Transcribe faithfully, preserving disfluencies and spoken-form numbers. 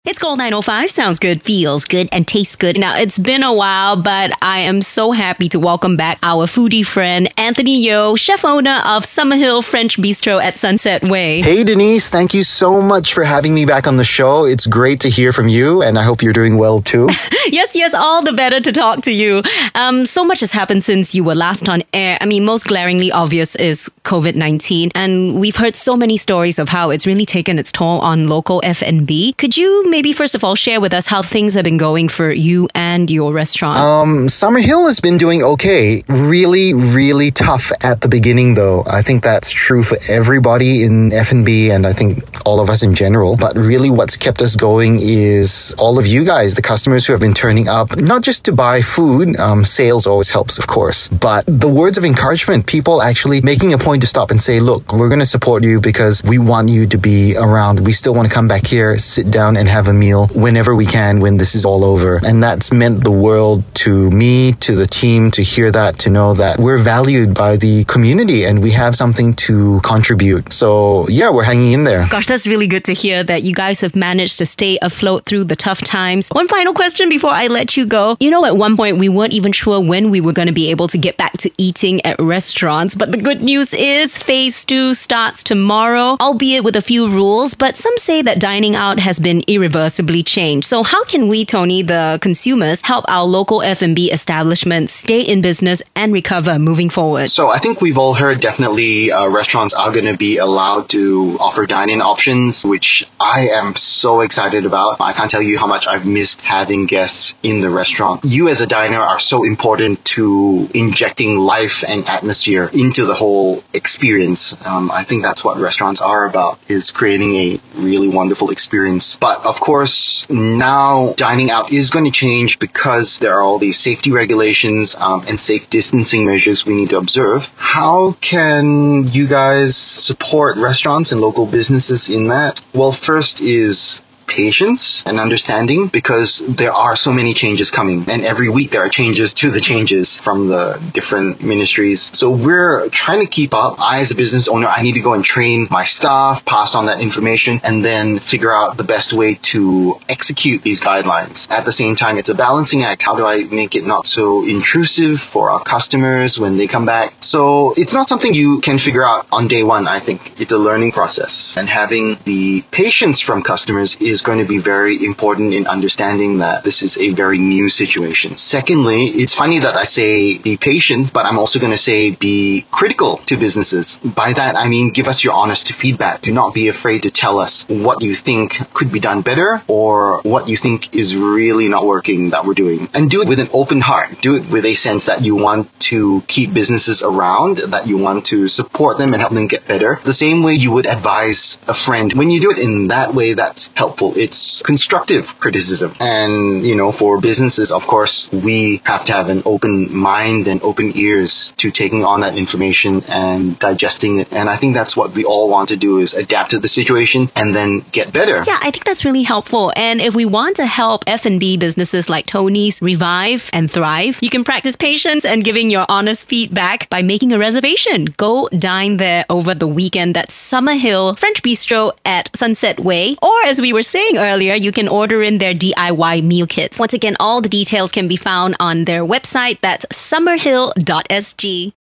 It's Gold nine oh five. Sounds good, feels good, and tastes good. Now, it's been a while, but I am so happy to welcome back our foodie friend, Anthony Yeo, chef owner of Summerhill French Bistro at Sunset Way. Hey, Denise. Thank you so much for having me back on the show. It's great to hear from you, and I hope you're doing well too. Yes, yes, all the better to talk to you. Um, so much has happened since you were last on air. I mean, most glaringly obvious is covid nineteen, and we've heard so many stories of how it's really taken its toll on local F and B. Could you maybe first of all share with us how things have been going for you and your restaurant? Um, Summerhill has been doing okay. Really, really tough at the beginning though. I think that's true for everybody in F and B and I think all of us in general. But really what's kept us going is all of you guys, the customers who have been turning up, not just to buy food. Um, sales always helps, of course. But the words of encouragement, people actually making a point to stop and say, look, we're going to support you because we want you to be around. We still want to come back here, sit down and have a meal whenever we can when this is all over. And that's meant the world to me, to the team, to hear that, to know that we're valued by the community and we have something to contribute. So yeah, we're hanging in there. Gosh, that's really good to hear that you guys have managed to stay afloat through the tough times. One final question before I let you go. You know, at one point we weren't even sure when we were going to be able to get back to eating at restaurants. But the good news is phase two starts tomorrow, albeit with a few rules. But some say that dining out has been irreversibly changed. So how can we, Tony, the consumers, help our local F and B establishments stay in business and recover moving forward? So I think we've all heard definitely uh, restaurants are going to be allowed to offer dine-in options, which I am so excited about. I can't tell you how much I've missed having guests in the restaurant. You as a diner are so important to injecting life and atmosphere into the whole experience. Um, I think that's what restaurants are about, is creating a really wonderful experience. But of course, now dining out is going to change because there are all these safety regulations um, and safe distancing measures we need to observe. How can you guys support restaurants and local businesses in that? Well, first is patience and understanding, because there are so many changes coming and every week there are changes to the changes from the different ministries. So we're trying to keep up. I as a business owner, I need to go and train my staff, pass on that information, and then figure out the best way to execute these guidelines. At the same time, it's a balancing act. How do I make it not so intrusive for our customers when they come back? So it's not something you can figure out on day one, I think. It's a learning process. And having the patience from customers is going to be very important in understanding that this is a very new situation. Secondly, it's funny that I say be patient, but I'm also going to say be critical to businesses. By that, I mean give us your honest feedback. Do not be afraid to tell us what you think could be done better or what you think is really not working that we're doing. And do it with an open heart. Do it with a sense that you want to keep businesses around, that you want to support them and help them get better. The same way you would advise a friend. When you do it in that way, that's helpful. It's constructive criticism. And, you know, for businesses, of course, we have to have an open mind and open ears to taking on that information and digesting it. And I think that's what we all want to do, is adapt to the situation and then get better. Yeah, I think that's really helpful. And if we want to help F and B businesses like Tony's revive and thrive, you can practice patience and giving your honest feedback by making a reservation. Go dine there over the weekend. That's Summerhill French Bistro at Sunset Way. Or as we were saying earlier, you can order in their D I Y meal kits. Once again, all the details can be found on their website. That's summerhill dot s g.